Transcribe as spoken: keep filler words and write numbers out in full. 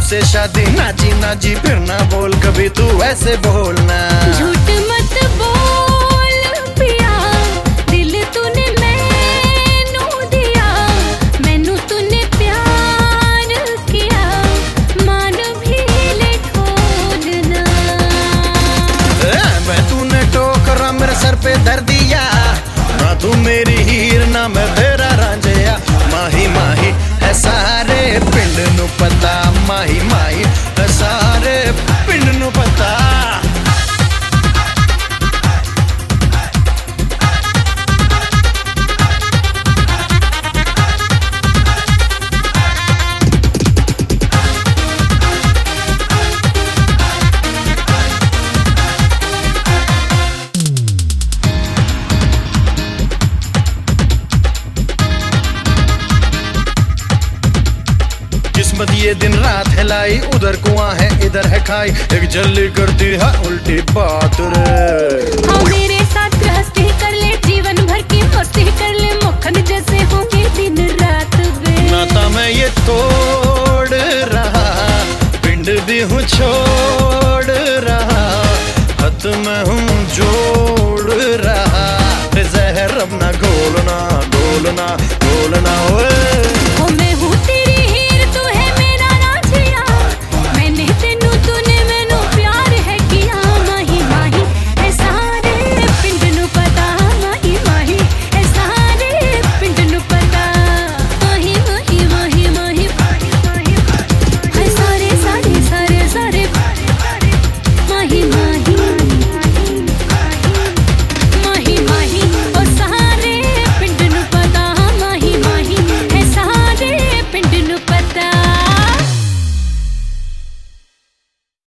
तुझसे शादी ना जी ना जी फिर ना बोल कभी तू ऐसे बोलना। झूठ मत बोल पिया, दिल तूने मैनू दिया, मैनू तूने प्यार किया, मान भी ले ठोलना। मैं तूने टोकरा मेरे सर पे धर दिया, ना तू मेरी हीर ना मैं तेरा रांझिया। माही माही है सारे पिंड नू पता, माही माही है सारे पिंड नू पता। किस्मत ये दिन रात है लाई, उधर कुआं है इधर है खाई, एक जल्दी करती है उल्टी बात रे। हाँ मेरे साथ गृहस्थी कर ले, जीवन भर की मस्ती कर ले, मक्खन जैसे होंगे दिन रात वे। नाता मैं ये तोड़ रहा, पिंड भी हूँ छोड़ रहा, हद मैं हूँ जोड़ रहा। जहर अब ना घोलना घोलना घोलना ओए।